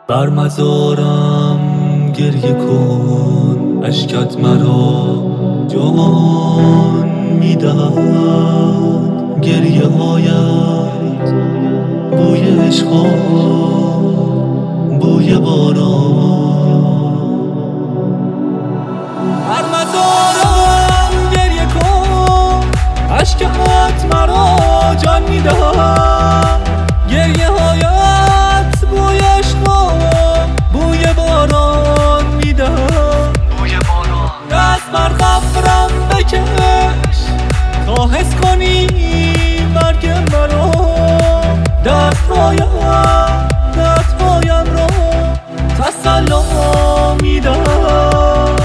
بر مزارم گریه کن، اشکت مرا جان میدهد. گریه هایت بوی عشق و بوی باران. بر مزارم گریه کن، اشکت مرا جان میدهد. گریه هایت بوی عشق و بوی باران میدهد. دست بر قبرم بکش تا حس کنی مرگ مرا. دستهایم را تسلا میدهد.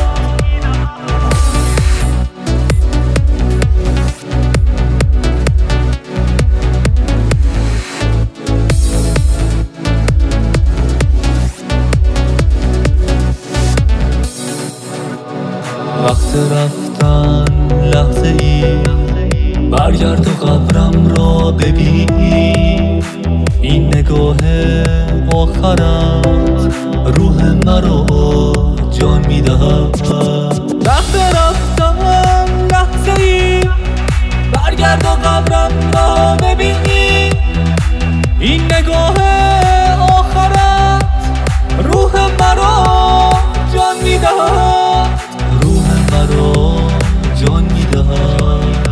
وقت رفتن لحظه ای، برگرد و قبرم را ببین. این نگاه آخرت روح مرا جان میدهد. وقت رفتن لحظه ای، برگرد و قبرم را ببین. این نگاه آخرت روح مرا جان میدهد. روح مرا جان میدهد.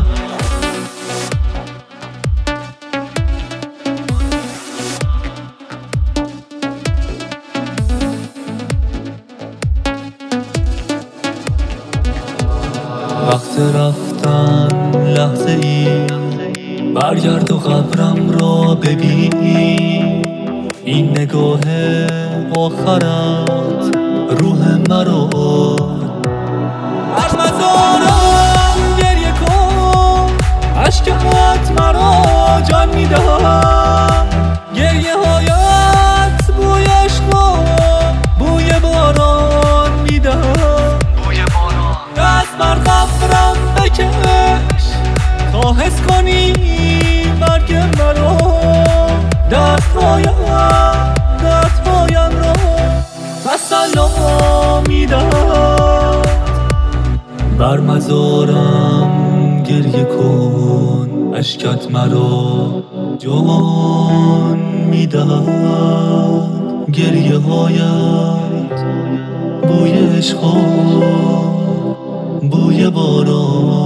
وقت رفتن لحظه ای، برگرد و قبرم را ببین. این نگاه آخرت روح مرا. بر مزارم گریه کن، اشکت مرا جان میدهد. گریه هایت بوی عشق و بوی باران میدهد. دست بر قبرم بکش تا حس کنی مرگ مرا. دستهایم را تسلا میدهد. بر مزارم گریه کن، اشکت مرا جان میدهد. گریه هایت بوی عشق و بوی باران.